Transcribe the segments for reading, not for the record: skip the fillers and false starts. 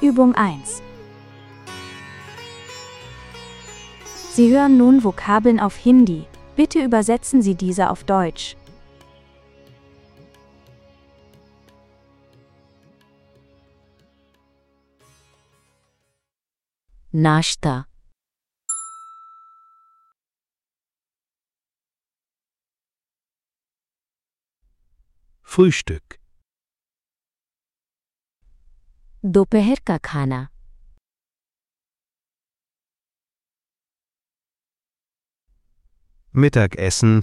Übung 1. Sie hören nun Vokabeln auf Hindi. Bitte übersetzen Sie diese auf Deutsch. नाश्ता, Frühstück, दोपहर का खाना, Mittagessen,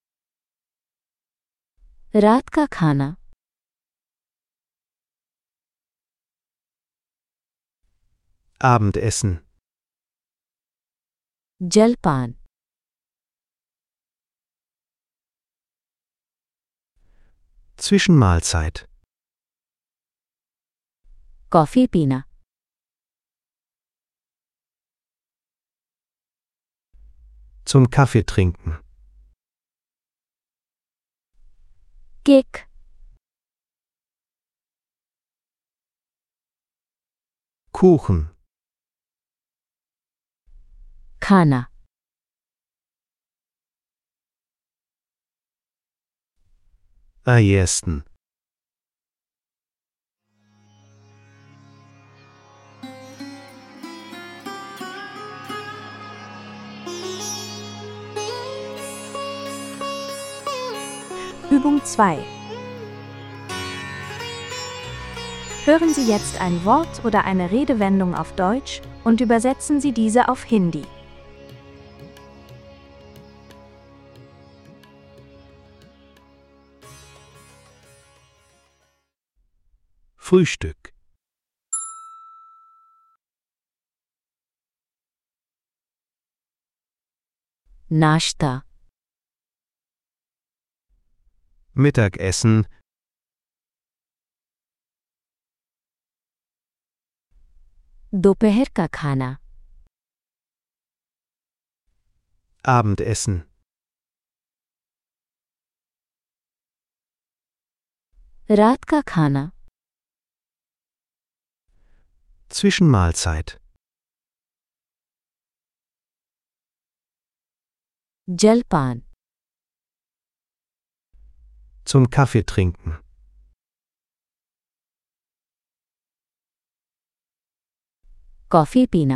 रात का खाना, Abendessen, जलपान, Zwischenmahlzeit, कॉफी पीना, zum Kaffee trinken, cake, Kuchen, खाना, ersten. Übung 2. Hören Sie jetzt ein Wort oder eine Redewendung auf Deutsch und übersetzen Sie diese auf Hindi. Frühstück, नाश्ता, Mittagessen, दोपहर का खाना, Abendessen, रात का खाना, Zwischenmahlzeit, जलपान, zum Kaffee trinken, कॉफी पीना,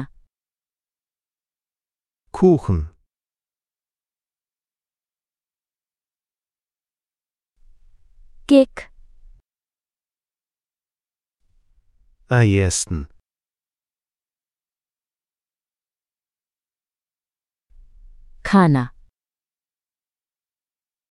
Kuchen, केक, ersten. खाना।